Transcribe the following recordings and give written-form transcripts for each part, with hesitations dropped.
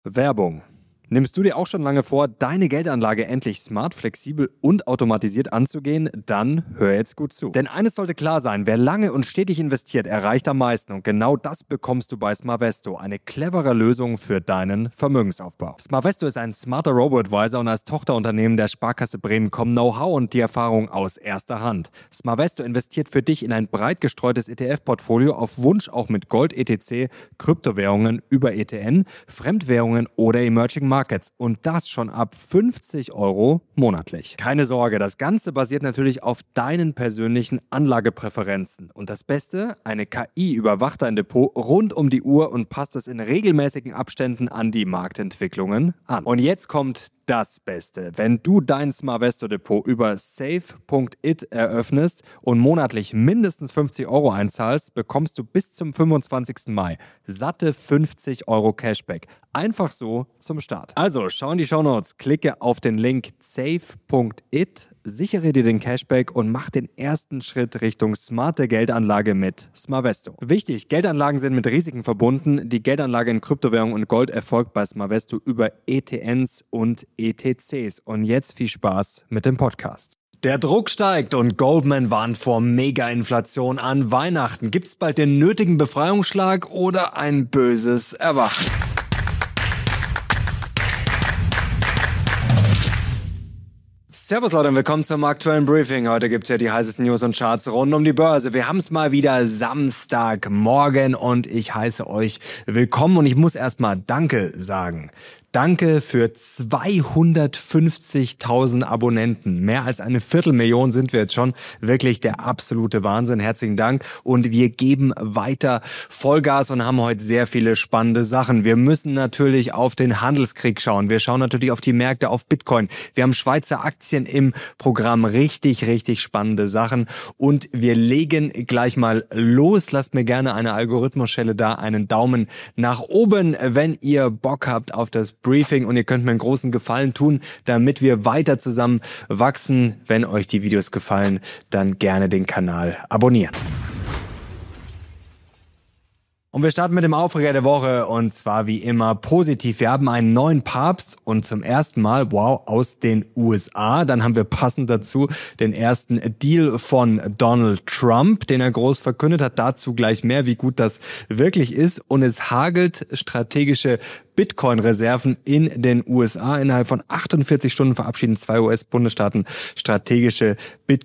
Werbung. Nimmst du dir auch schon lange vor, deine Geldanlage endlich smart, flexibel und automatisiert anzugehen? Dann hör jetzt gut zu. Denn eines sollte klar sein, wer lange und stetig investiert, erreicht am meisten. Und genau das bekommst du bei Smartvesto, eine clevere Lösung für deinen Vermögensaufbau. Smartvesto ist ein smarter Robo-Advisor und als Tochterunternehmen der Sparkasse Bremen kommen Know-how und die Erfahrung aus erster Hand. Smartvesto investiert für dich in ein breit gestreutes ETF-Portfolio, auf Wunsch auch mit Gold, ETC, Kryptowährungen über ETN, Fremdwährungen oder Emerging Markets. Und das schon ab 50 € monatlich. Keine Sorge, das Ganze basiert natürlich auf deinen persönlichen Anlagepräferenzen. Und das Beste, eine KI überwacht dein Depot rund um die Uhr und passt es in regelmäßigen Abständen an die Marktentwicklungen an. Und jetzt kommt das Beste. Wenn du dein Smartvesto-Depot über safe.it eröffnest und monatlich mindestens 50 € einzahlst, bekommst du bis zum 25. Mai satte 50 € Cashback. Einfach so zum Start. Also schau in die Shownotes, klicke auf den Link safe.it, sichere dir den Cashback und mach den ersten Schritt Richtung smarte Geldanlage mit Smartvesto. Wichtig, Geldanlagen sind mit Risiken verbunden. Die Geldanlage in Kryptowährung und Gold erfolgt bei Smartvesto über ETNs und ETCs. Und jetzt viel Spaß mit dem Podcast. Der Druck steigt und Goldman warnt vor Mega-Inflation an Weihnachten. Gibt's bald den nötigen Befreiungsschlag oder ein böses Erwachen? Servus Leute und willkommen zum aktuellen Briefing. Heute gibt's ja die heißesten News und Charts rund um die Börse. Wir haben es mal wieder Samstagmorgen und ich heiße euch willkommen und ich muss erstmal Danke sagen. Danke für 250.000 Abonnenten. Mehr als 250.000 sind wir jetzt schon. Wirklich der absolute Wahnsinn. Herzlichen Dank. Und wir geben weiter Vollgas und haben heute sehr viele spannende Sachen. Wir müssen natürlich auf den Handelskrieg schauen. Wir schauen natürlich auf die Märkte, auf Bitcoin. Wir haben Schweizer Aktien im Programm. Richtig, richtig spannende Sachen. Und wir legen gleich mal los. Lasst mir gerne eine Algorithmusschelle da, einen Daumen nach oben, wenn ihr Bock habt auf das Briefing und ihr könnt mir einen großen Gefallen tun, damit wir weiter zusammen wachsen. Wenn euch die Videos gefallen, dann gerne den Kanal abonnieren. Und wir starten mit dem Aufreger der Woche und zwar wie immer positiv. Wir haben einen neuen Papst und zum ersten Mal, wow, aus den USA. Dann haben wir passend dazu den ersten Deal von Donald Trump, den er groß verkündet hat. Dazu gleich mehr, wie gut das wirklich ist. Und es hagelt strategische Bitcoin-Reserven in den USA. Innerhalb von 48 Stunden verabschieden 2 US-Bundesstaaten strategische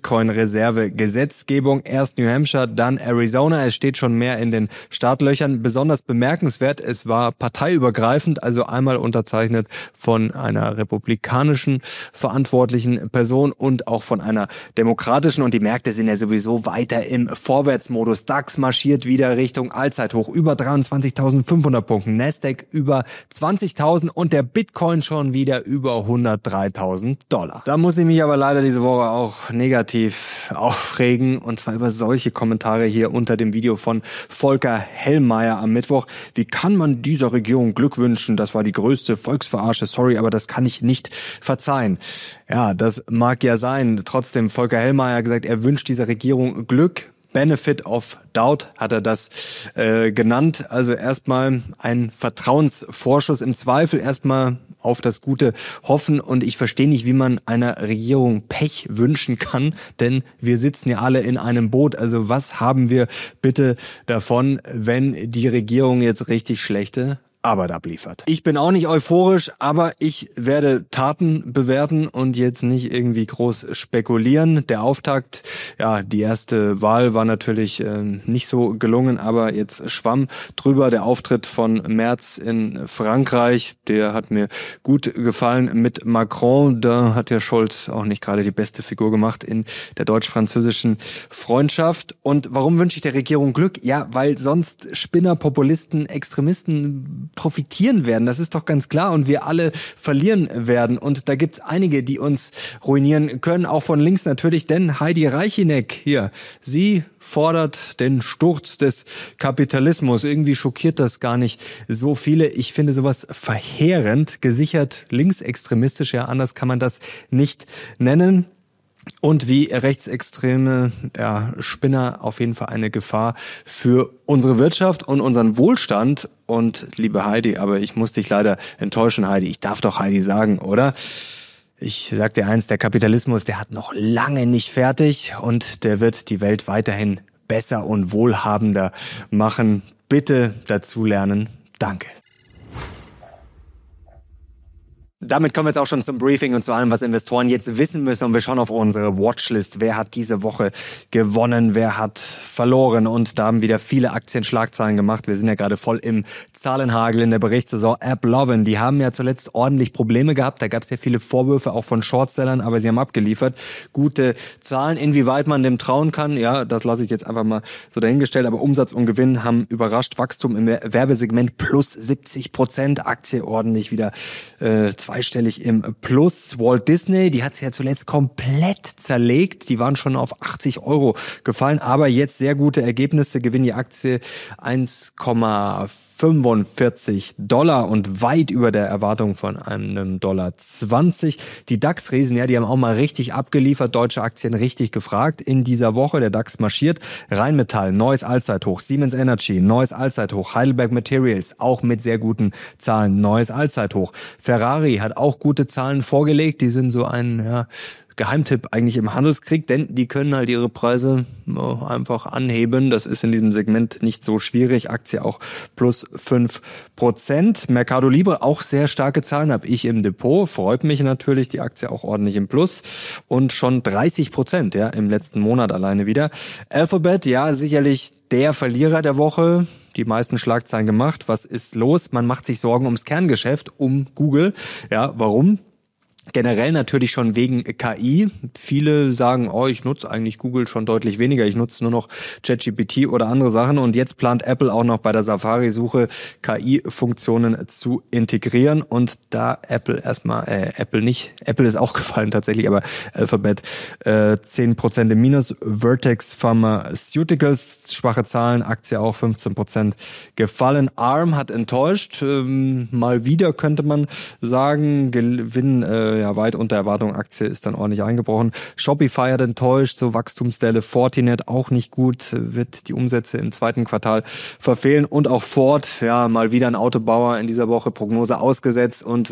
Bitcoin-Reserve-Gesetzgebung. Erst New Hampshire, dann Arizona. Es steht schon mehr in den Startlöchern. Besonders bemerkenswert, es war parteiübergreifend, also einmal unterzeichnet von einer republikanischen verantwortlichen Person und auch von einer demokratischen. Und die Märkte sind ja sowieso weiter im Vorwärtsmodus. DAX marschiert wieder Richtung Allzeithoch, über 23.500 Punkten. Nasdaq über 20.000 und der Bitcoin schon wieder über 103.000 $. Da muss ich mich aber leider diese Woche auch negativ aufregen und zwar über solche Kommentare hier unter dem Video von Volker Hellmeier am Mittwoch. Wie kann man dieser Regierung Glück wünschen? Das war die größte Volksverarsche. Sorry, aber das kann ich nicht verzeihen. Ja, das mag ja sein. Trotzdem, Volker Hellmeier hat gesagt, er wünscht dieser Regierung Glück. Benefit of Doubt hat er das genannt. Also erstmal ein Vertrauensvorschuss, im Zweifel erstmal auf das Gute hoffen. Und ich verstehe nicht, wie man einer Regierung Pech wünschen kann, denn wir sitzen ja alle in einem Boot. Also was haben wir bitte davon, wenn die Regierung jetzt richtig schlechte Arbeit abliefert? Ich bin auch nicht euphorisch, aber ich werde Taten bewerten und jetzt nicht irgendwie groß spekulieren. Der Auftakt, ja, die erste Wahl war natürlich nicht so gelungen, aber jetzt schwamm drüber der Auftritt von Merz in Frankreich. Der hat mir gut gefallen mit Macron. Da hat ja Scholz auch nicht gerade die beste Figur gemacht in der deutsch-französischen Freundschaft. Und warum wünsche ich der Regierung Glück? Ja, weil sonst Spinner, Populisten, Extremisten profitieren werden. Das ist doch ganz klar und wir alle verlieren werden. Und da gibt's einige, die uns ruinieren können, auch von links natürlich, denn Heidi Reicheneck hier, sie fordert den Sturz des Kapitalismus. Irgendwie schockiert das gar nicht so viele. Ich finde sowas verheerend, gesichert linksextremistisch, ja, anders kann man das nicht nennen. Und wie rechtsextreme Spinner auf jeden Fall eine Gefahr für unsere Wirtschaft und unseren Wohlstand. Und liebe Heidi, aber ich muss dich leider enttäuschen, Heidi. Ich darf doch Heidi sagen, oder? Ich sag dir eins, der Kapitalismus, der hat noch lange nicht fertig und der wird die Welt weiterhin besser und wohlhabender machen. Bitte dazulernen. Danke. Damit kommen wir jetzt auch schon zum Briefing und zu allem, was Investoren jetzt wissen müssen. Und wir schauen auf unsere Watchlist. Wer hat diese Woche gewonnen? Wer hat verloren? Und da haben wieder viele Aktien Schlagzeilen gemacht. Wir sind ja gerade voll im Zahlenhagel in der Berichtssaison. AppLovin, die haben ja zuletzt ordentlich Probleme gehabt. Da gab es ja viele Vorwürfe auch von Shortsellern, aber sie haben abgeliefert. Gute Zahlen. Inwieweit man dem trauen kann, ja, das lasse ich jetzt einfach mal so dahingestellt. Aber Umsatz und Gewinn haben überrascht. Wachstum im Werbesegment plus 70%. Aktie ordentlich wieder zweistellig im Plus. Walt Disney, die hat es ja zuletzt komplett zerlegt. Die waren schon auf 80 € gefallen, aber jetzt sehr gute Ergebnisse. Gewinn die Aktie 1,45 $ und weit über der Erwartung von einem $1,20. Die DAX-Riesen, ja, die haben auch mal richtig abgeliefert. Deutsche Aktien richtig gefragt in dieser Woche. Der DAX marschiert. Rheinmetall, neues Allzeithoch. Siemens Energy, neues Allzeithoch. Heidelberg Materials, auch mit sehr guten Zahlen, neues Allzeithoch. Ferrari hat auch gute Zahlen vorgelegt. Die sind so ein Geheimtipp eigentlich im Handelskrieg, denn die können halt ihre Preise einfach anheben. Das ist in diesem Segment nicht so schwierig. Aktie auch plus 5%. Mercado Libre auch sehr starke Zahlen, habe ich im Depot. Freut mich natürlich, die Aktie auch ordentlich im Plus. Und schon 30%, ja, im letzten Monat alleine wieder. Alphabet, ja, sicherlich der Verlierer der Woche. Die meisten Schlagzeilen gemacht. Was ist los? Man macht sich Sorgen ums Kerngeschäft, um Google. Ja, warum? Generell natürlich schon wegen KI. Viele sagen, ich nutze eigentlich Google schon deutlich weniger. Ich nutze nur noch ChatGPT oder andere Sachen. Und jetzt plant Apple auch noch bei der Safari-Suche KI-Funktionen zu integrieren. Und da Apple ist auch gefallen tatsächlich, aber Alphabet 10% im Minus. Vertex Pharmaceuticals, schwache Zahlen, Aktie auch 15% gefallen. ARM hat enttäuscht. Mal wieder könnte man sagen, Gewinn weit unter Erwartung, Aktie ist dann ordentlich eingebrochen. Shopify hat enttäuscht, so Wachstumsdelle. Fortinet auch nicht gut, wird die Umsätze im zweiten Quartal verfehlen. Und auch Ford, mal wieder ein Autobauer in dieser Woche, Prognose ausgesetzt und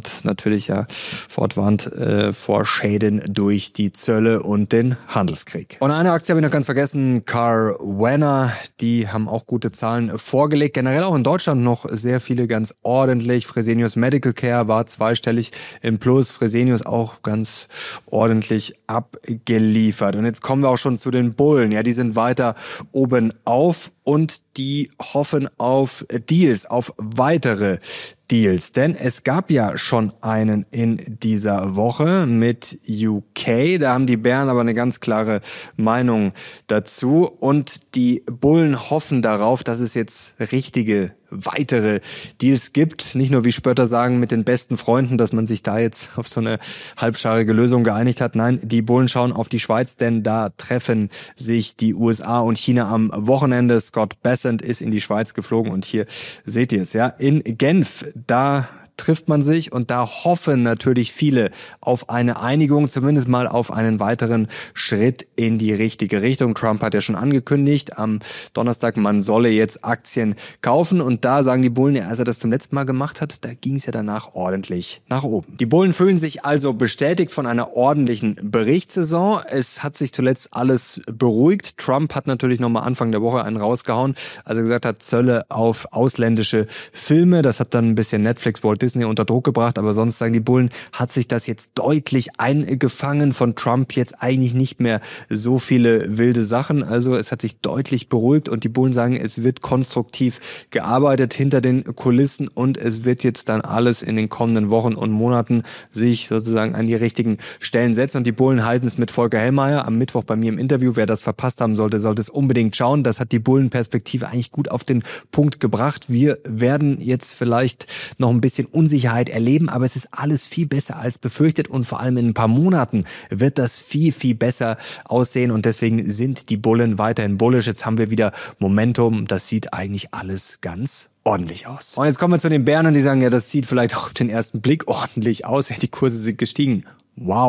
Ford warnt vor Schäden durch die Zölle und den Handelskrieg. Und eine Aktie habe ich noch ganz vergessen, Carvana, die haben auch gute Zahlen vorgelegt. Generell auch in Deutschland noch sehr viele ganz ordentlich. Fresenius Medical Care war zweistellig im Plus. Fresenius auch ganz ordentlich abgeliefert. Und jetzt kommen wir auch schon zu den Bullen. Ja, die sind weiter oben auf und die hoffen auf Deals, auf weitere Deals. Denn es gab ja schon einen in dieser Woche mit UK. Da haben die Bären aber eine ganz klare Meinung dazu. Und die Bullen hoffen darauf, dass es jetzt richtige weitere Deals gibt. Nicht nur, wie Spötter sagen, mit den besten Freunden, dass man sich da jetzt auf so eine halbscharige Lösung geeinigt hat. Nein, die Bullen schauen auf die Schweiz, denn da treffen sich die USA und China am Wochenende. Scott Bessent ist in die Schweiz geflogen und hier seht ihr es, ja, in Genf, da trifft man sich und da hoffen natürlich viele auf eine Einigung, zumindest mal auf einen weiteren Schritt in die richtige Richtung. Trump hat ja schon angekündigt am Donnerstag, man solle jetzt Aktien kaufen und da sagen die Bullen, als er das zum letzten Mal gemacht hat, da ging es ja danach ordentlich nach oben. Die Bullen fühlen sich also bestätigt von einer ordentlichen Berichtssaison. Es hat sich zuletzt alles beruhigt. Trump hat natürlich nochmal Anfang der Woche einen rausgehauen, als er gesagt hat, Zölle auf ausländische Filme. Das hat dann ein bisschen Netflix, Walt Disney unter Druck gebracht, aber sonst sagen die Bullen, hat sich das jetzt deutlich eingefangen. Von Trump jetzt eigentlich nicht mehr so viele wilde Sachen. Also es hat sich deutlich beruhigt und die Bullen sagen, es wird konstruktiv gearbeitet hinter den Kulissen und es wird jetzt dann alles in den kommenden Wochen und Monaten sich sozusagen an die richtigen Stellen setzen. Und die Bullen halten es mit Volker Hellmeier am Mittwoch bei mir im Interview. Wer das verpasst haben sollte, sollte es unbedingt schauen. Das hat die Bullenperspektive eigentlich gut auf den Punkt gebracht. Wir werden jetzt vielleicht noch ein bisschen Unsicherheit erleben, aber es ist alles viel besser als befürchtet und vor allem in ein paar Monaten wird das viel, viel besser aussehen und deswegen sind die Bullen weiterhin bullish. Jetzt haben wir wieder Momentum, das sieht eigentlich alles ganz ordentlich aus. Und jetzt kommen wir zu den Bären und die sagen, ja, das sieht vielleicht auf den ersten Blick ordentlich aus, ja, die Kurse sind gestiegen. Wow.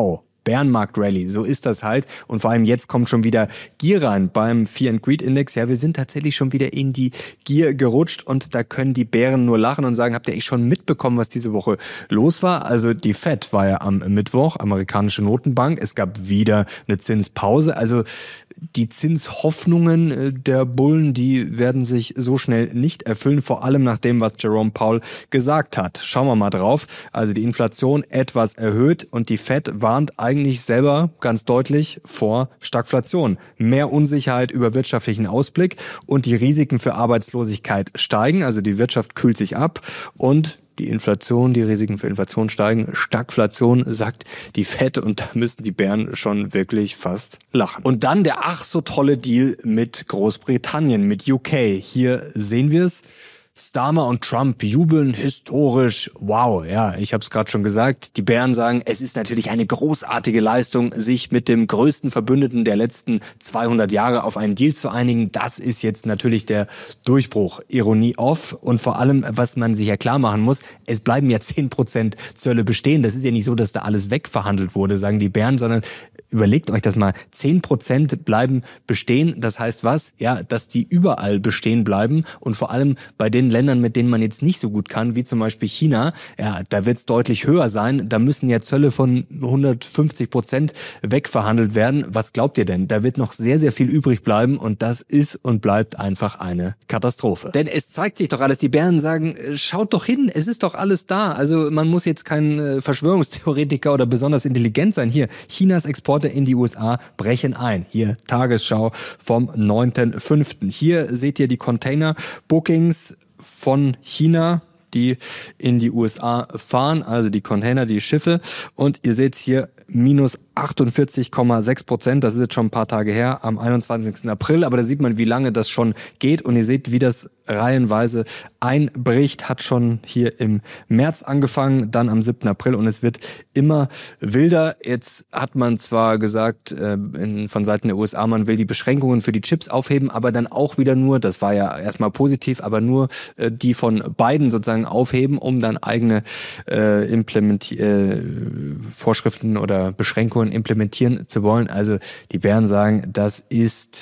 Bärenmarkt-Rallye. So ist das halt. Und vor allem jetzt kommt schon wieder Gier rein beim Fear and Greed Index. Ja, wir sind tatsächlich schon wieder in die Gier gerutscht und da können die Bären nur lachen und sagen, habt ihr schon mitbekommen, was diese Woche los war? Also die Fed war ja am Mittwoch, amerikanische Notenbank. Es gab wieder eine Zinspause. Also die Zinshoffnungen der Bullen, die werden sich so schnell nicht erfüllen, vor allem nach dem, was Jerome Powell gesagt hat. Schauen wir mal drauf. Also die Inflation etwas erhöht und die Fed warnt eigentlich selber ganz deutlich vor Stagflation. Mehr Unsicherheit über wirtschaftlichen Ausblick und die Risiken für Arbeitslosigkeit steigen. Also die Wirtschaft kühlt sich ab und die Inflation, die Risiken für Inflation steigen. Stagflation, sagt die Fed, und da müssen die Bären schon wirklich fast lachen. Und dann der ach so tolle Deal mit Großbritannien, mit UK. Hier sehen wir es. Starmer und Trump jubeln historisch. Wow, ja, ich habe es gerade schon gesagt. Die Bären sagen, es ist natürlich eine großartige Leistung, sich mit dem größten Verbündeten der letzten 200 Jahre auf einen Deal zu einigen. Das ist jetzt natürlich der Durchbruch. Ironie off. Und vor allem, was man sich ja klar machen muss, es bleiben ja 10% Zölle bestehen. Das ist ja nicht so, dass da alles wegverhandelt wurde, sagen die Bären, sondern überlegt euch das mal. 10% bleiben bestehen. Das heißt was? Ja, dass die überall bestehen bleiben und vor allem bei den Ländern, mit denen man jetzt nicht so gut kann, wie zum Beispiel China, ja, da wird es deutlich höher sein. Da müssen ja Zölle von 150% wegverhandelt werden. Was glaubt ihr denn? Da wird noch sehr, sehr viel übrig bleiben und das ist und bleibt einfach eine Katastrophe. Denn es zeigt sich doch alles. Die Bären sagen, schaut doch hin, es ist doch alles da. Also man muss jetzt kein Verschwörungstheoretiker oder besonders intelligent sein. Hier, Chinas Exporte in die USA brechen ein. Hier, Tagesschau vom 9.5. Hier seht ihr die Container-Bookings von China, die in die USA fahren, also die Container, die Schiffe. Und ihr seht hier minus 48,6%. Das ist jetzt schon ein paar Tage her, am 21. April. Aber da sieht man, wie lange das schon geht. Und ihr seht, wie das reihenweise einbricht. Hat schon hier im März angefangen, dann am 7. April. Und es wird immer wilder. Jetzt hat man zwar gesagt, von Seiten der USA, man will die Beschränkungen für die Chips aufheben, aber dann auch wieder nur, das war ja erstmal positiv, aber nur die von Biden sozusagen aufheben, um dann eigene Vorschriften oder Beschränkungen implementieren zu wollen. Also die Bären sagen, das ist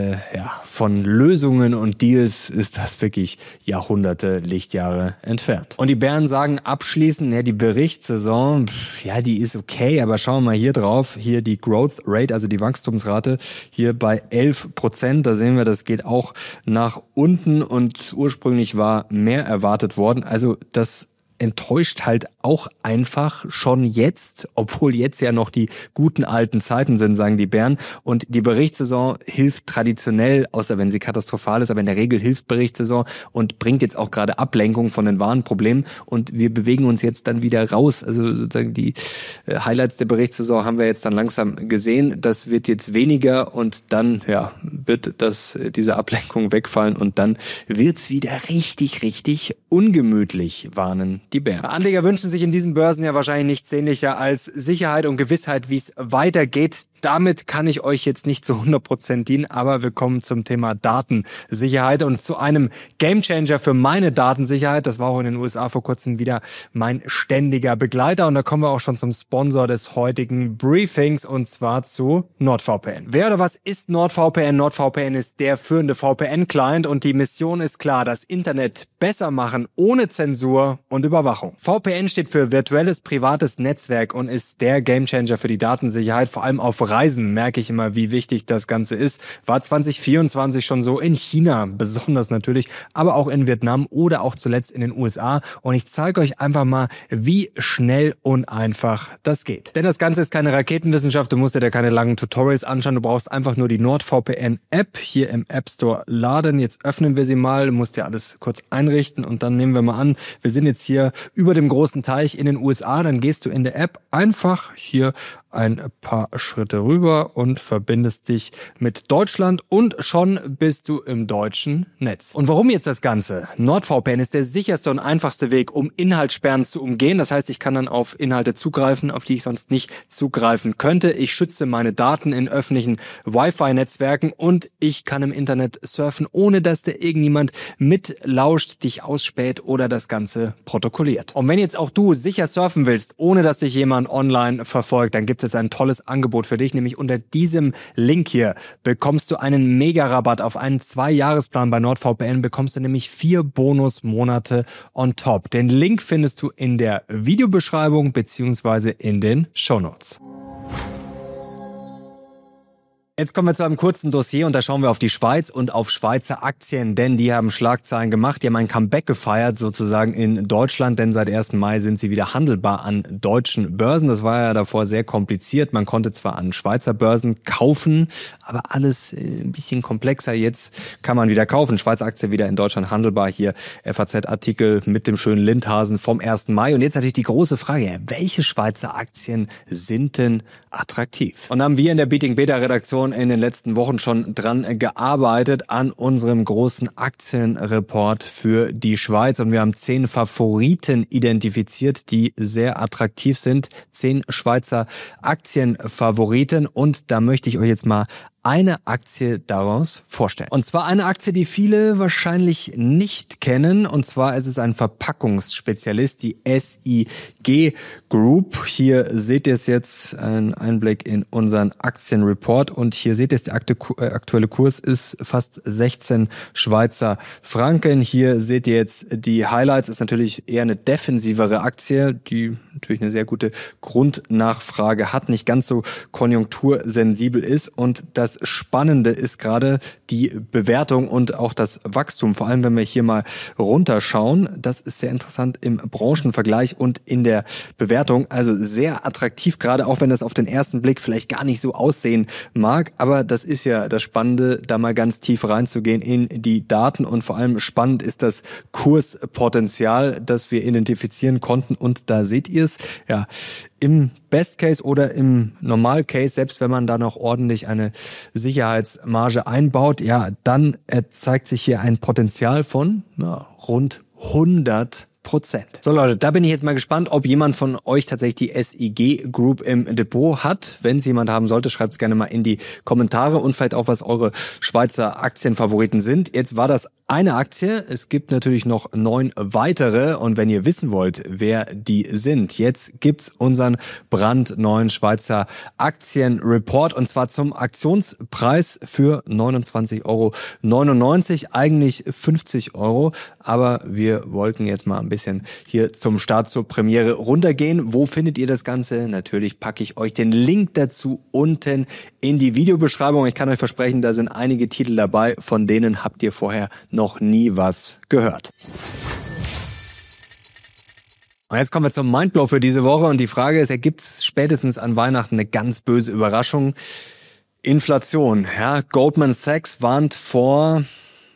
von Lösungen und Deals ist das wirklich Jahrhunderte, Lichtjahre entfernt. Und die Bären sagen abschließend, die Berichtssaison, die ist okay, aber schauen wir mal hier drauf. Hier die Growth Rate, also die Wachstumsrate, hier bei 11%. Da sehen wir, das geht auch nach unten und ursprünglich war mehr erwartet worden. Also das enttäuscht halt auch einfach schon jetzt, obwohl jetzt ja noch die guten alten Zeiten sind, sagen die Bären. Und die Berichtssaison hilft traditionell, außer wenn sie katastrophal ist, aber in der Regel hilft Berichtssaison und bringt jetzt auch gerade Ablenkung von den wahren Problemen. Und wir bewegen uns jetzt dann wieder raus. Also sozusagen die Highlights der Berichtssaison haben wir jetzt dann langsam gesehen. Das wird jetzt weniger und dann wird diese Ablenkung wegfallen und dann wird's wieder richtig, richtig ungemütlich, warnen die Bären. Anleger wünschen sich in diesen Börsen ja wahrscheinlich nichts sehnlicher als Sicherheit und Gewissheit, wie es weitergeht. Damit kann ich euch jetzt nicht zu 100% dienen, aber wir kommen zum Thema Datensicherheit und zu einem Gamechanger für meine Datensicherheit. Das war auch in den USA vor kurzem wieder mein ständiger Begleiter und da kommen wir auch schon zum Sponsor des heutigen Briefings und zwar zu NordVPN. Wer oder was ist NordVPN? NordVPN ist der führende VPN-Client und die Mission ist klar, das Internet besser machen ohne Zensur und Überwachung. VPN steht für virtuelles privates Netzwerk und ist der Gamechanger für die Datensicherheit, vor allem auf Reisen merke ich immer, wie wichtig das Ganze ist. War 2024 schon so, in China besonders natürlich, aber auch in Vietnam oder auch zuletzt in den USA. Und ich zeige euch einfach mal, wie schnell und einfach das geht. Denn das Ganze ist keine Raketenwissenschaft, du musst dir da keine langen Tutorials anschauen, du brauchst einfach nur die NordVPN-App hier im App Store laden. Jetzt öffnen wir sie mal, du musst dir alles kurz einrichten und dann nehmen wir mal an, wir sind jetzt hier über dem großen Teich in den USA, dann gehst du in der App einfach hier ein paar Schritte rüber und verbindest dich mit Deutschland und schon bist du im deutschen Netz. Und warum jetzt das Ganze? NordVPN ist der sicherste und einfachste Weg, um Inhaltssperren zu umgehen. Das heißt, ich kann dann auf Inhalte zugreifen, auf die ich sonst nicht zugreifen könnte. Ich schütze meine Daten in öffentlichen Wi-Fi-Netzwerken und ich kann im Internet surfen, ohne dass da irgendjemand mitlauscht, dich ausspäht oder das Ganze protokolliert. Und wenn jetzt auch du sicher surfen willst, ohne dass dich jemand online verfolgt, dann gibt gibt es ein tolles Angebot für dich, nämlich unter diesem Link hier bekommst du einen Mega-Rabatt auf einen 2-Jahresplan bei NordVPN, bekommst du nämlich 4 Bonusmonate on top. Den Link findest du in der Videobeschreibung beziehungsweise in den Shownotes. Jetzt kommen wir zu einem kurzen Dossier und da schauen wir auf die Schweiz und auf Schweizer Aktien, denn die haben Schlagzeilen gemacht, die haben ein Comeback gefeiert sozusagen in Deutschland, denn seit 1. Mai sind sie wieder handelbar an deutschen Börsen. Das war ja davor sehr kompliziert. Man konnte zwar an Schweizer Börsen kaufen, aber alles ein bisschen komplexer. Jetzt kann man wieder kaufen. Schweizer Aktie wieder in Deutschland handelbar. Hier FAZ-Artikel mit dem schönen Lindhasen vom 1. Mai. Und jetzt natürlich die große Frage, welche Schweizer Aktien sind denn attraktiv? Und haben wir in der Beating Beta Redaktion in den letzten Wochen schon dran gearbeitet an unserem großen Aktienreport für die Schweiz und wir haben 10 Favoriten identifiziert, die sehr attraktiv sind. 10 Schweizer Aktienfavoriten und da möchte ich euch jetzt mal eine Aktie daraus vorstellen. Und zwar eine Aktie, die viele wahrscheinlich nicht kennen. Und zwar ist es ein Verpackungsspezialist, die SIG Group. Hier seht ihr es jetzt, ein Einblick in unseren Aktienreport. Und hier seht ihr es, der aktuelle Kurs ist fast 16 Schweizer Franken. Hier seht ihr jetzt die Highlights. Ist natürlich eher eine defensivere Aktie, die natürlich eine sehr gute Grundnachfrage hat, nicht ganz so konjunktursensibel ist. Und das Spannende ist gerade die Bewertung und auch das Wachstum. Vor allem, wenn wir hier mal runterschauen. Das ist sehr interessant im Branchenvergleich und in der Bewertung. Also sehr attraktiv, gerade auch wenn das auf den ersten Blick vielleicht gar nicht so aussehen mag. Aber das ist ja das Spannende, da mal ganz tief reinzugehen in die Daten. Und vor allem spannend ist das Kurspotenzial, das wir identifizieren konnten. Und da seht ihr es, ja, im Best Case oder im Normal Case, selbst wenn man da noch ordentlich eine Sicherheitsmarge einbaut, ja, dann zeigt sich hier ein Potenzial von rund 100%. So Leute, da bin ich jetzt mal gespannt, ob jemand von euch tatsächlich die SIG Group im Depot hat. Wenn es jemand haben sollte, schreibt es gerne mal in die Kommentare und vielleicht auch, was eure Schweizer Aktienfavoriten sind. Jetzt war das eine Aktie. Es gibt natürlich noch 9 weitere und wenn ihr wissen wollt, wer die sind, jetzt gibt's unseren brandneuen Schweizer Aktienreport und zwar zum Aktionspreis für 29,99 €, eigentlich 50 €, aber wir wollten jetzt mal ein bisschen hier zum Start zur Premiere runtergehen. Wo findet ihr das Ganze? Natürlich packe ich euch den Link dazu unten in die Videobeschreibung. Ich kann euch versprechen, da sind einige Titel dabei, von denen habt ihr vorher noch nie was gehört. Und jetzt kommen wir zum Mindblow für diese Woche und die Frage ist, ergibt es spätestens an Weihnachten eine ganz böse Überraschung? Inflation. Ja, Goldman Sachs warnt vor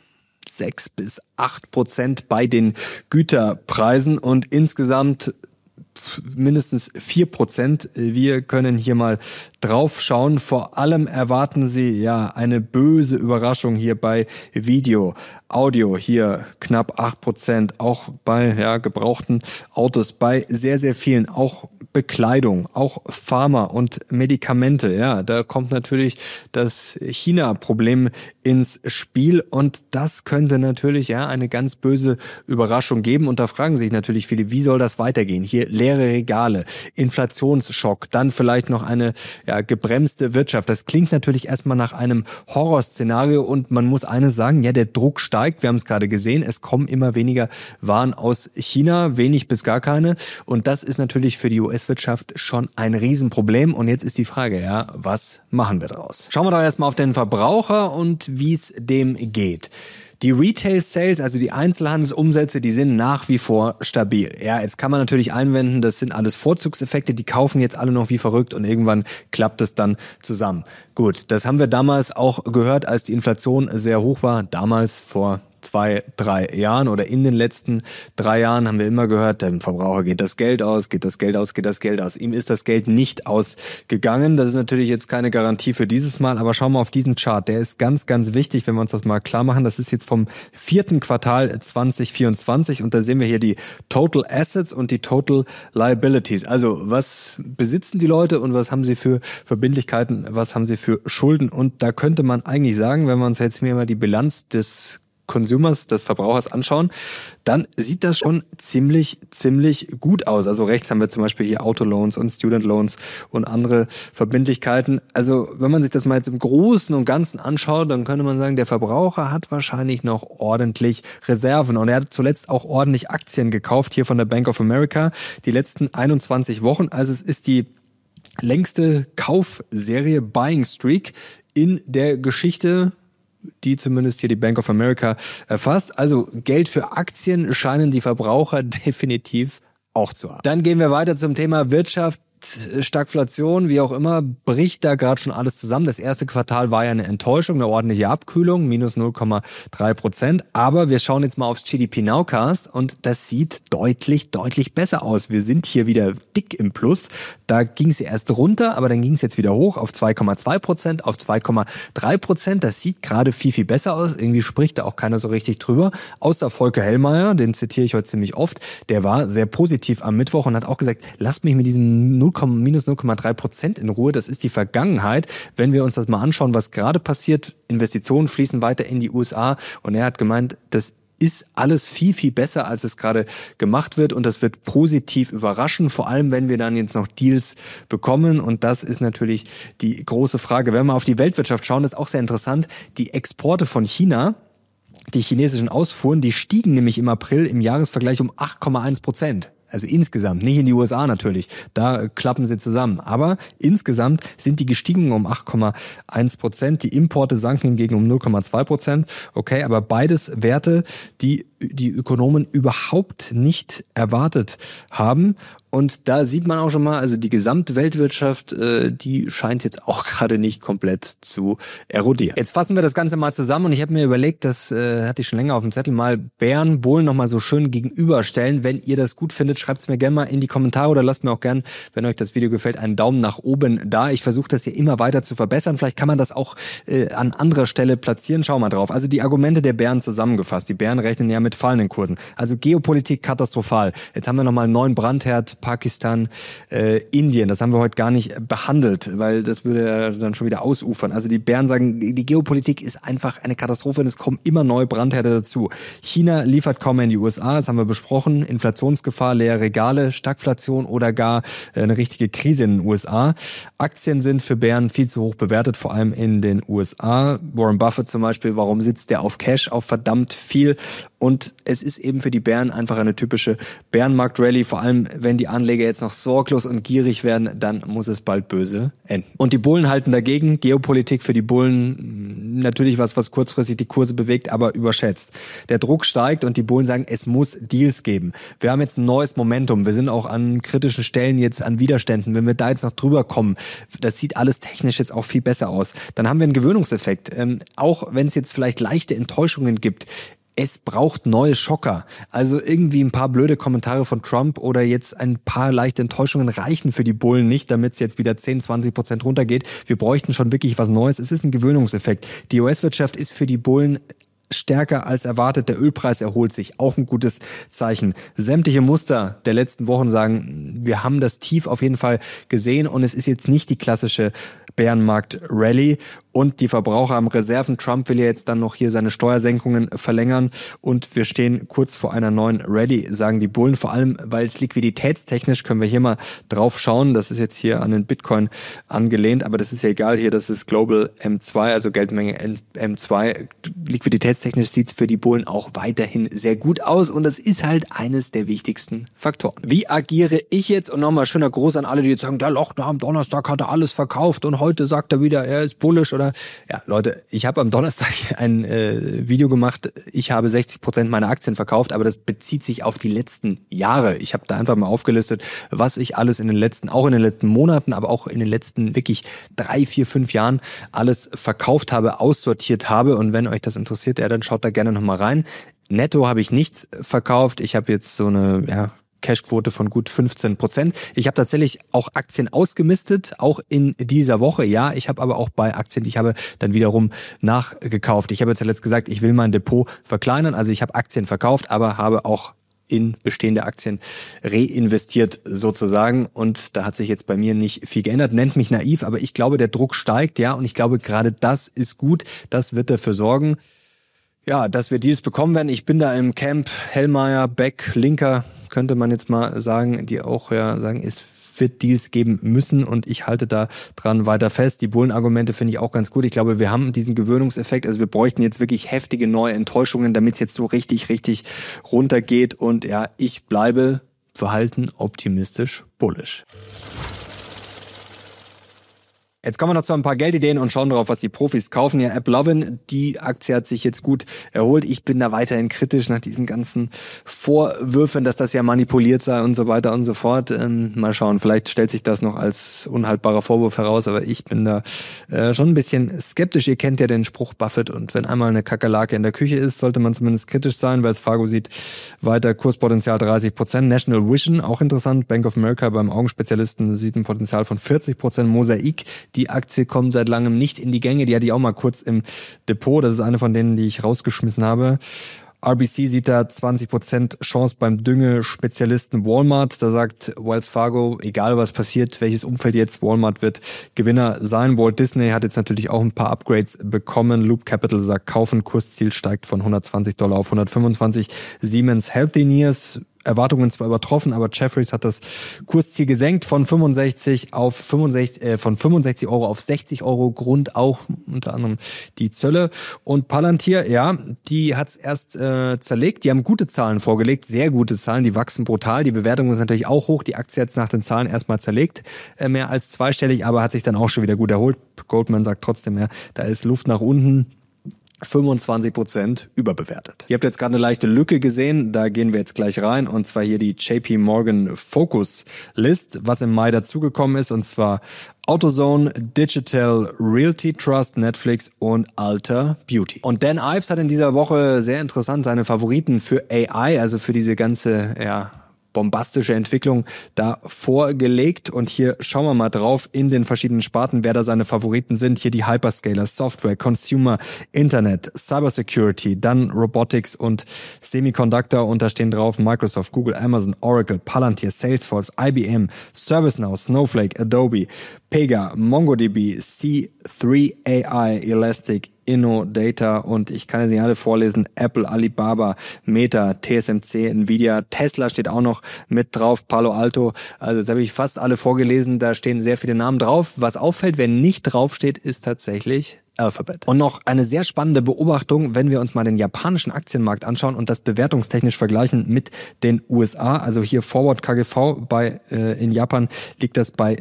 6-8% bei den Güterpreisen und insgesamt mindestens 4%. Wir können hier mal drauf schauen. Vor allem erwarten Sie ja eine böse Überraschung hier bei Video, Audio, hier knapp 8%, auch bei gebrauchten Autos, bei sehr, sehr vielen, auch Bekleidung, auch Pharma und Medikamente. Ja, da kommt natürlich das China-Problem ins Spiel und das könnte natürlich eine ganz böse Überraschung geben. Und da fragen sich natürlich viele, wie soll das weitergehen? Hier leere Regale, Inflationsschock, dann vielleicht noch eine gebremste Wirtschaft. Das klingt natürlich erstmal nach einem Horrorszenario und man muss eines sagen, der Druck steigt. Wir haben es gerade gesehen, es kommen immer weniger Waren aus China, wenig bis gar keine. Und das ist natürlich für die US-Wirtschaft schon ein Riesenproblem. Und jetzt ist die Frage, was machen wir daraus? Schauen wir doch erstmal auf den Verbraucher und wie es dem geht. Die Retail-Sales, also die Einzelhandelsumsätze, die sind nach wie vor stabil. Ja, jetzt kann man natürlich einwenden, das sind alles Vorzugseffekte, die kaufen jetzt alle noch wie verrückt und irgendwann klappt es dann zusammen. Gut, das haben wir damals auch gehört, als die Inflation sehr hoch war, damals vor 2-3 Jahren oder in den letzten 3 Jahren haben wir immer gehört, dem Verbraucher geht das Geld aus, geht das Geld aus, geht das Geld aus. Ihm ist das Geld nicht ausgegangen. Das ist natürlich jetzt keine Garantie für dieses Mal, aber schauen wir auf diesen Chart. Der ist ganz, ganz wichtig, wenn wir uns das mal klar machen. Das ist jetzt vom 4. Quartal 2024 und da sehen wir hier die Total Assets und die Total Liabilities. Also was besitzen die Leute und was haben sie für Verbindlichkeiten, was haben sie für Schulden? Und da könnte man eigentlich sagen, wenn wir uns jetzt mal die Bilanz des Consumers, des Verbrauchers anschauen, dann sieht das schon ziemlich gut aus. Also rechts haben wir zum Beispiel hier Autoloans und Student Loans und andere Verbindlichkeiten. Also wenn man sich das mal jetzt im Großen und Ganzen anschaut, dann könnte man sagen, der Verbraucher hat wahrscheinlich noch ordentlich Reserven. Und er hat zuletzt auch ordentlich Aktien gekauft, hier von der Bank of America, die letzten 21 Wochen. Also es ist die längste Kaufserie, Buying Streak in der Geschichte, die zumindest hier die Bank of America erfasst. Also Geld für Aktien scheinen die Verbraucher definitiv auch zu haben. Dann gehen wir weiter zum Thema Wirtschaft. Stagflation, wie auch immer, bricht da gerade schon alles zusammen. Das erste Quartal war ja eine Enttäuschung, eine ordentliche Abkühlung, minus 0,3%. Aber wir schauen jetzt mal aufs GDP Nowcast und das sieht deutlich besser aus. Wir sind hier wieder dick im Plus. Da ging es erst runter, aber dann ging es jetzt wieder hoch auf 2,2%, auf 2,3%. Das sieht gerade viel besser aus. Irgendwie spricht da auch keiner so richtig drüber. Außer Volker Hellmeier, den zitiere ich heute ziemlich oft. Der war sehr positiv am Mittwoch und hat auch gesagt, lasst mich mit diesen minus 0,3% in Ruhe, das ist die Vergangenheit. Wenn wir uns das mal anschauen, was gerade passiert, Investitionen fließen weiter in die USA und er hat gemeint, das ist alles viel besser, als es gerade gemacht wird und das wird positiv überraschen, vor allem wenn wir dann jetzt noch Deals bekommen und das ist natürlich die große Frage. Wenn wir mal auf die Weltwirtschaft schauen, das ist auch sehr interessant, die Exporte von China, die chinesischen Ausfuhren, die stiegen nämlich im April im Jahresvergleich um 8,1%. Also insgesamt, nicht in die USA natürlich, da klappen sie zusammen. Aber insgesamt sind die gestiegen um 8,1%. Die Importe sanken hingegen um 0,2%. Okay, aber beides Werte, die Ökonomen überhaupt nicht erwartet haben. Und da sieht man auch schon mal, also die gesamte Weltwirtschaft, die scheint jetzt auch gerade nicht komplett zu erodieren. Jetzt fassen wir das Ganze mal zusammen und ich habe mir überlegt, das hatte ich schon länger auf dem Zettel, mal Bären, Bullen nochmal so schön gegenüberstellen. Wenn ihr das gut findet, schreibt es mir gerne mal in die Kommentare oder lasst mir auch gerne, wenn euch das Video gefällt, einen Daumen nach oben da. Ich versuche das hier immer weiter zu verbessern. Vielleicht kann man das auch an anderer Stelle platzieren. Schau mal drauf. Also die Argumente der Bären zusammengefasst. Die Bären rechnen ja mit fallenden Kursen. Also Geopolitik katastrophal. Jetzt haben wir nochmal einen neuen Brandherd, Pakistan, Indien. Das haben wir heute gar nicht behandelt, weil das würde ja dann schon wieder ausufern. Also die Bären sagen, die Geopolitik ist einfach eine Katastrophe und es kommen immer neue Brandherde dazu. China liefert kaum mehr in die USA, das haben wir besprochen. Inflationsgefahr, leere Regale, Stagflation oder gar eine richtige Krise in den USA. Aktien sind für Bären viel zu hoch bewertet, vor allem in den USA. Warren Buffett zum Beispiel, warum sitzt der auf Cash, auf verdammt viel? Und es ist eben für die Bären einfach eine typische Bärenmarkt-Rallye. Vor allem, wenn die Anleger jetzt noch sorglos und gierig werden, dann muss es bald böse enden. Und die Bullen halten dagegen. Geopolitik für die Bullen natürlich was kurzfristig die Kurse bewegt, aber überschätzt. Der Druck steigt und die Bullen sagen, es muss Deals geben. Wir haben jetzt ein neues Momentum. Wir sind auch an kritischen Stellen jetzt an Widerständen. Wenn wir da jetzt noch drüber kommen, das sieht alles technisch jetzt auch viel besser aus. Dann haben wir einen Gewöhnungseffekt. Auch wenn es jetzt vielleicht leichte Enttäuschungen gibt, es braucht neue Schocker. Also irgendwie ein paar blöde Kommentare von Trump oder jetzt ein paar leichte Enttäuschungen reichen für die Bullen nicht, damit es jetzt wieder 10-20% runtergeht. Wir bräuchten schon wirklich was Neues. Es ist ein Gewöhnungseffekt. Die US-Wirtschaft ist für die Bullen stärker als erwartet. Der Ölpreis erholt sich. Auch ein gutes Zeichen. Sämtliche Muster der letzten Wochen sagen, wir haben das Tief auf jeden Fall gesehen und es ist jetzt nicht die klassische Bärenmarkt-Rallye und die Verbraucher haben Reserven. Trump will ja jetzt dann noch hier seine Steuersenkungen verlängern und wir stehen kurz vor einer neuen Rallye, sagen die Bullen. Vor allem, weil es liquiditätstechnisch, können wir hier mal drauf schauen, das ist jetzt hier an den Bitcoin angelehnt, aber das ist ja egal hier, das ist Global M2, also Geldmenge M2. Liquiditätstechnisch sieht es für die Bullen auch weiterhin sehr gut aus und das ist halt eines der wichtigsten Faktoren. Wie agiere ich jetzt? Und nochmal schöner Gruß an alle, die jetzt sagen, der Lochner am Donnerstag hat er alles verkauft und heute sagt er wieder, er ist bullish oder ja, Leute, ich habe am Donnerstag ein Video gemacht, ich habe 60% meiner Aktien verkauft, aber das bezieht sich auf die letzten Jahre. Ich habe da einfach mal aufgelistet, was ich alles auch in den letzten Monaten, aber auch in den letzten wirklich 3, 4, 5 Jahren alles verkauft habe, aussortiert habe und wenn euch das interessiert, ja, dann schaut da gerne nochmal rein. Netto habe ich nichts verkauft, ich habe jetzt so eine, Cashquote von gut 15%. Ich habe tatsächlich auch Aktien ausgemistet, auch in dieser Woche. Ja, ich habe aber auch bei Aktien, die ich habe, dann wiederum nachgekauft. Ich habe zuletzt gesagt, ich will mein Depot verkleinern. Also ich habe Aktien verkauft, aber habe auch in bestehende Aktien reinvestiert sozusagen. Und da hat sich jetzt bei mir nicht viel geändert. Nennt mich naiv, aber ich glaube, der Druck steigt, ja. Und ich glaube, gerade das ist gut. Das wird dafür sorgen, ja, dass wir Deals bekommen werden. Ich bin da im Camp Hellmeier, Beck, Linker, könnte man jetzt mal sagen, die auch sagen, es wird Deals geben müssen und ich halte da dran weiter fest. Die Bullenargumente finde ich auch ganz gut. Ich glaube, wir haben diesen Gewöhnungseffekt. Also wir bräuchten jetzt wirklich heftige neue Enttäuschungen, damit es jetzt so richtig runtergeht. Und ja, ich bleibe verhalten optimistisch bullish. Jetzt kommen wir noch zu ein paar Geldideen und schauen drauf, was die Profis kaufen. Ja, AppLovin, die Aktie hat sich jetzt gut erholt. Ich bin da weiterhin kritisch nach diesen ganzen Vorwürfen, dass das ja manipuliert sei und so weiter und so fort. Mal schauen, vielleicht stellt sich das noch als unhaltbarer Vorwurf heraus, aber ich bin da schon ein bisschen skeptisch. Ihr kennt ja den Spruch Buffett und wenn einmal eine Kakerlake in der Küche ist, sollte man zumindest kritisch sein. Wells Fargo sieht weiter Kurspotenzial 30%. National Vision, auch interessant. Bank of America beim Augenspezialisten sieht ein Potenzial von 40%. Mosaic, die Aktie kommt seit langem nicht in die Gänge. Die hatte ich auch mal kurz im Depot. Das ist eine von denen, die ich rausgeschmissen habe. RBC sieht da 20% Chance beim Düngespezialisten Walmart. Da sagt Wells Fargo, egal was passiert, welches Umfeld jetzt, Walmart wird Gewinner sein. Walt Disney hat jetzt natürlich auch ein paar Upgrades bekommen. Loop Capital sagt kaufen, Kursziel steigt von $120 auf 125. Siemens Healthineers, Erwartungen zwar übertroffen, aber Jefferies hat das Kursziel gesenkt von 65 auf 65 Euro auf 60 Euro, Grund auch unter anderem die Zölle. Und Palantir, ja, die hat's erst zerlegt, die haben gute Zahlen vorgelegt, sehr gute Zahlen, die wachsen brutal, die Bewertung ist natürlich auch hoch, die Aktie hat's nach den Zahlen erstmal zerlegt, mehr als zweistellig, aber hat sich dann auch schon wieder gut erholt. Goldman sagt trotzdem, ja, da ist Luft nach unten. 25% überbewertet. Ihr habt jetzt gerade eine leichte Lücke gesehen, da gehen wir jetzt gleich rein und zwar hier die JP Morgan Focus List, was im Mai dazugekommen ist und zwar AutoZone, Digital Realty Trust, Netflix und Ulta Beauty. Und Dan Ives hat in dieser Woche sehr interessant seine Favoriten für AI, also für diese ganze, bombastische Entwicklung da vorgelegt und hier schauen wir mal drauf in den verschiedenen Sparten, wer da seine Favoriten sind. Hier die Hyperscaler, Software, Consumer, Internet, Cybersecurity, dann Robotics und Semiconductor und da stehen drauf Microsoft, Google, Amazon, Oracle, Palantir, Salesforce, IBM, ServiceNow, Snowflake, Adobe, Pega, MongoDB, C3AI, Elastic, InnoData und ich kann jetzt nicht alle vorlesen, Apple, Alibaba, Meta, TSMC, Nvidia, Tesla steht auch noch mit drauf, Palo Alto, also da habe ich fast alle vorgelesen, da stehen sehr viele Namen drauf. Was auffällt, wenn nicht draufsteht, ist tatsächlich Alphabet. Und noch eine sehr spannende Beobachtung, wenn wir uns mal den japanischen Aktienmarkt anschauen und das bewertungstechnisch vergleichen mit den USA. Also hier Forward KGV in Japan liegt das bei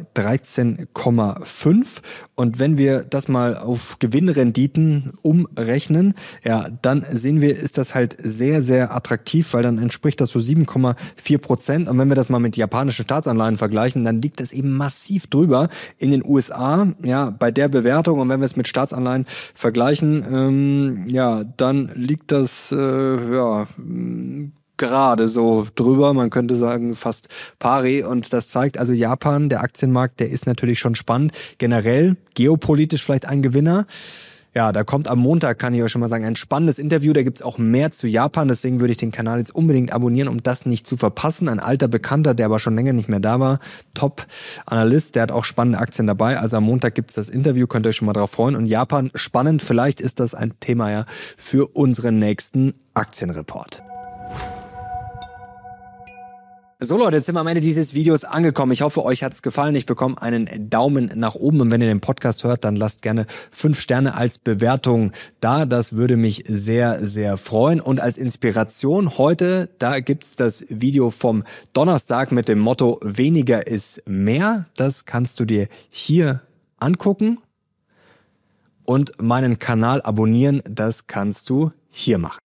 13,5. Und wenn wir das mal auf Gewinnrenditen umrechnen, ja, dann sehen wir, ist das halt sehr, sehr attraktiv, weil dann entspricht das so 7,4%. Und wenn wir das mal mit japanischen Staatsanleihen vergleichen, dann liegt das eben massiv drüber in den USA, ja, bei der Bewertung. Und wenn wir es mit Staatsanleihen vergleichen, dann liegt das gerade so drüber, man könnte sagen fast pari und das zeigt also Japan, der Aktienmarkt, der ist natürlich schon spannend, generell geopolitisch vielleicht ein Gewinner. Ja, da kommt am Montag, kann ich euch schon mal sagen, ein spannendes Interview, da gibt's auch mehr zu Japan, deswegen würde ich den Kanal jetzt unbedingt abonnieren, um das nicht zu verpassen. Ein alter Bekannter, der aber schon länger nicht mehr da war, Top-Analyst, der hat auch spannende Aktien dabei, also am Montag gibt's das Interview, könnt ihr euch schon mal drauf freuen. Und Japan, spannend, vielleicht ist das ein Thema ja für unseren nächsten Aktienreport. So Leute, jetzt sind wir am Ende dieses Videos angekommen. Ich hoffe, euch hat's gefallen. Ich bekomme einen Daumen nach oben und wenn ihr den Podcast hört, dann lasst gerne 5 Sterne als Bewertung da. Das würde mich sehr, sehr freuen. Und als Inspiration heute, da gibt's das Video vom Donnerstag mit dem Motto Weniger ist mehr. Das kannst du dir hier angucken und meinen Kanal abonnieren. Das kannst du hier machen.